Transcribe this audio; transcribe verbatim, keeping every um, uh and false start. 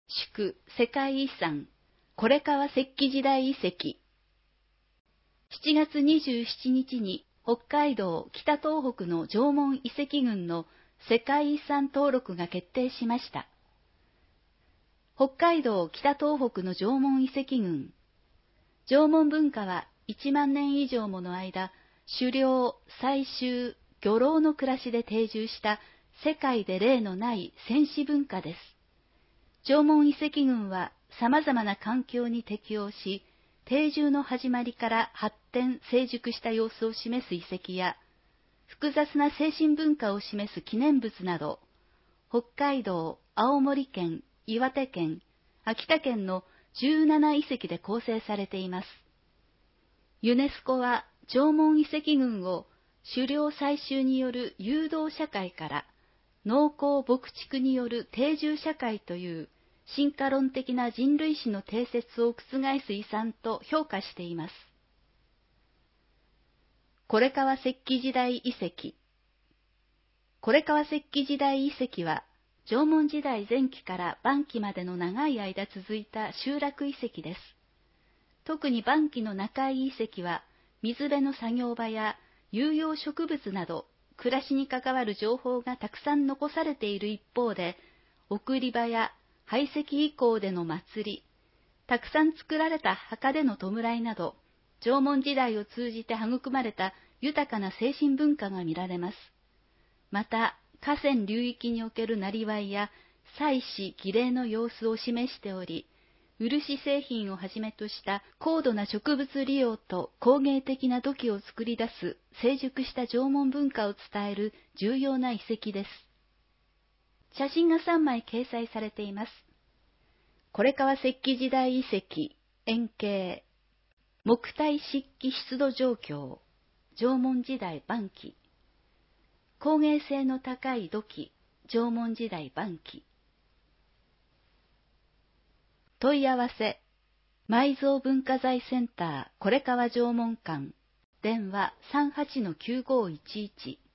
祝世界遺産、これ川石器時代遺跡。しちがつにじゅうしちにちに北海道北東北の縄文遺跡群の世界遺産登録が決定しました。北海道北東北の縄文遺跡群。縄文文化はいちまんねん以上もの間、狩猟、採集、漁労の暮らしで定住した世界で例のない戦死文化です。縄文遺跡群は様々な環境に適応し、定住の始まりから発展、成熟した様子を示す遺跡や、複雑な精神文化を示す記念物など、北海道、青森県、岩手県、秋田県のじゅうなな遺跡で構成されています。ユネスコは縄文遺跡群を狩猟採集による誘導社会から農耕牧畜による定住社会という進化論的な人類史の定説を覆す遺産と評価しています。これ川石器時代遺跡。これ川石器時代遺跡は縄文時代前期から晩期までの長い間続いた集落遺跡です。特に晩期の中井遺跡は水辺の作業場や有用植物など暮らしに関わる情報がたくさん残されている一方で、送り場や排石以降での祭り、たくさん作られた墓での弔いなど、縄文時代を通じて育まれた豊かな精神文化が見られます。また、河川流域におけるなりわいや祭祀儀礼の様子を示しており、漆製品をはじめとした高度な植物利用と工芸的な土器を作り出す成熟した縄文文化を伝える重要な遺跡です。写真がさんまい掲載されています。これ川石器時代遺跡、円形、木体漆器出土状況、縄文時代晩期、工芸性の高い土器、縄文時代晩期。問い合わせ、埋蔵文化財センターこれ川縄文館、電話 さんはちのきゅうごいちいち